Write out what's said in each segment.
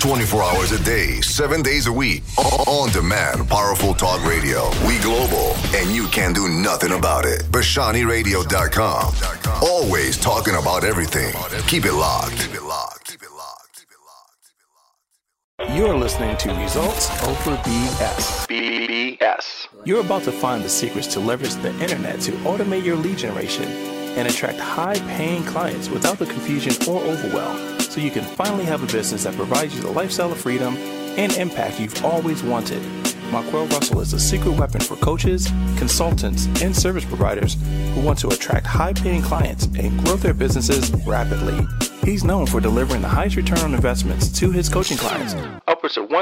24 hours a day, 7 days a week. On demand, powerful talk radio. We global, and you can do nothing about it. BashaniRadio.com. Always talking about everything. Keep it locked. Keep it locked. Keep it locked. Keep it locked. You're listening to Results Over BS. BS. You're about to find the secrets to leverage the internet to automate your lead generation and attract high-paying clients without the confusion or overwhelm, so you can finally have a business that provides you the lifestyle of freedom and impact you've always wanted. Marquel Russell is a secret weapon for coaches, consultants, and service providers who want to attract high-paying clients and grow their businesses rapidly. He's known for delivering the highest return on investments to his coaching clients, upwards of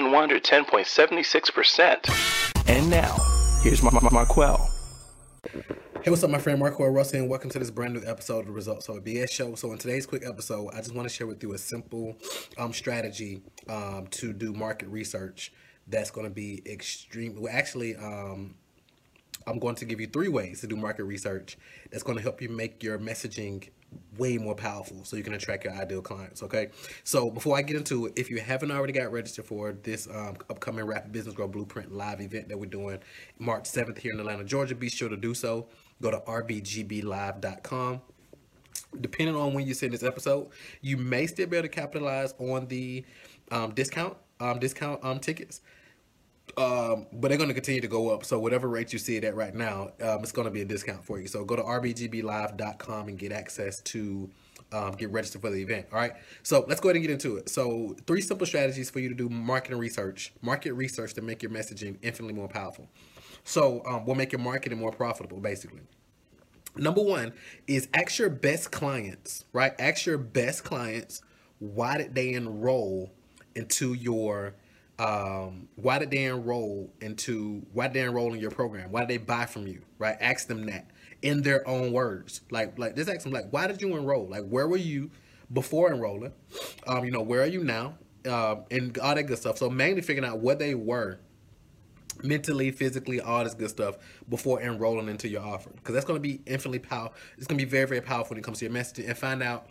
1,110.76%. And now, here's Marquel. Hey, what's up, my friend Marquel Russell, and welcome to this brand new episode of the Results Over BS show. So in today's quick episode, I just want to share with you a simple strategy to do market research that's going to be extreme. Well, actually, I'm going to give you 3 ways to do market research that's going to help you make your messaging way more powerful so you can attract your ideal clients, okay? So before I get into it, if you haven't already got registered for this upcoming Rapid Business Growth Blueprint live event that we're doing March 7th here in Atlanta, Georgia, be sure to do so. Go to rbgblive.com. Depending on when you send this episode, you may still be able to capitalize on the discount tickets. But they're going to continue to go up. So whatever rate you see it at right now, it's going to be a discount for you. So go to rbgblive.com and get access to get registered for the event. All right. So let's go ahead and get into it. So 3 simple strategies for you to do market research to make your messaging infinitely more powerful. So we'll make your marketing more profitable, basically. Number 1 is ask your best clients, right? Ask your best clients, why did they enroll into your why did they enroll in your program? Why did they buy from you? Right? Ask them that in their own words. Like just ask them, like, why did you enroll? Like, where were you before enrolling? Where are you now? And all that good stuff. So mainly figuring out where they were mentally, physically, all this good stuff before enrolling into your offer, because that's going to be infinitely powerful. It's going to be very, very powerful when it comes to your messaging, and find out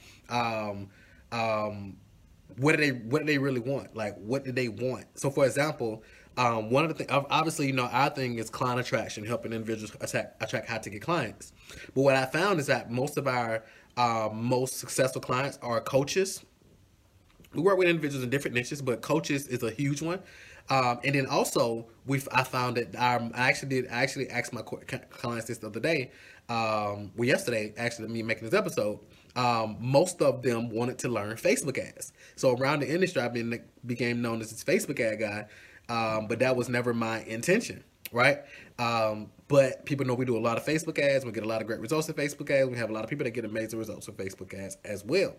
what do they really want? Like, what do they want? So, for example, one of the things, obviously, our thing is client attraction, helping individuals attract high-ticket clients. But what I found is that most of our most successful clients are coaches. We work with individuals in different niches, but coaches is a huge one. And then also, I found that I actually asked my clients this the other day. Yesterday, actually, me making this episode. Most of them wanted to learn Facebook ads. So around the industry, I became known as this Facebook ad guy. But that was never my intention, right? But people know we do a lot of Facebook ads. We get a lot of great results with Facebook ads. We have a lot of people that get amazing results with Facebook ads as well.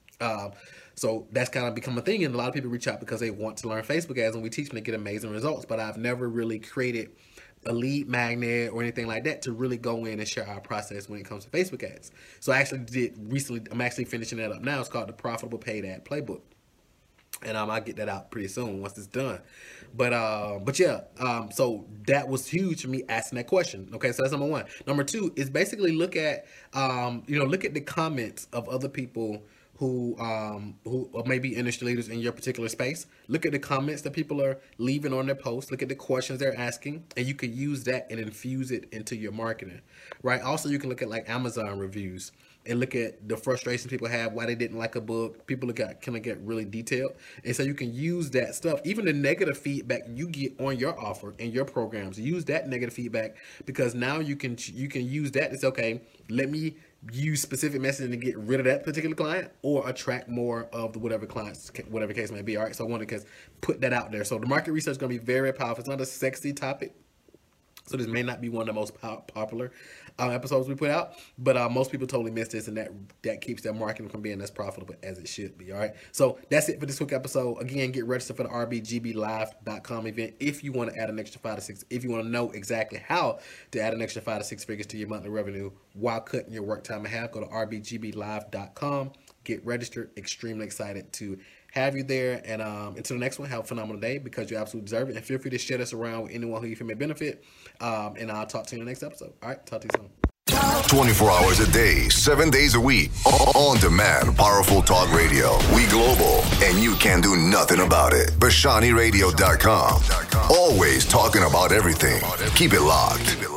So that's kind of become a thing, and a lot of people reach out because they want to learn Facebook ads, and we teach them to get amazing results. But I've never really created a lead magnet or anything like that to really go in and share our process when it comes to Facebook ads. So I actually did recently. I'm actually finishing that up now. It's called the Profitable Paid Ad Playbook, and I'll get that out pretty soon once it's done. But yeah, so that was huge for me asking that question. Okay, so that's number 1. Number 2 is basically look at the comments of other people who may be industry leaders in your particular space. Look at the comments that people are leaving on their posts. Look at the questions they're asking, and you can use that and infuse it into your marketing, right? Also, you can look at like Amazon reviews and look at the frustrations people have, why they didn't like a book. People can get really detailed, and so you can use that stuff. Even the negative feedback you get on your offer and your programs, use that negative feedback, because now you can use that. It's okay. Let me use specific messaging to get rid of that particular client or attract more of the whatever case may be. All right, so I want to put that out there. So the market research is going to be very powerful. It's not a sexy topic, so this may not be one of the most popular episodes we put out, but most people totally miss this, and that keeps their marketing from being as profitable as it should be. All right, so that's it for this quick episode. Again, get registered for the rbgblive.com event if you want to add an extra 5 to 6. If you want to know exactly how to add an extra 5 to 6 figures to your monthly revenue while cutting your work time in half, go to rbgblive.com. Get registered. Extremely excited to have you there. And until the next one, have a phenomenal day, because you absolutely deserve it. And feel free to share this around with anyone who you feel may benefit. And I'll talk to you in the next episode. All right, talk to you soon. 24 hours a day, 7 days a week. On demand, powerful talk radio. We global, and you can do nothing about it. BashaniRadio.com. Always talking about everything. Keep it locked.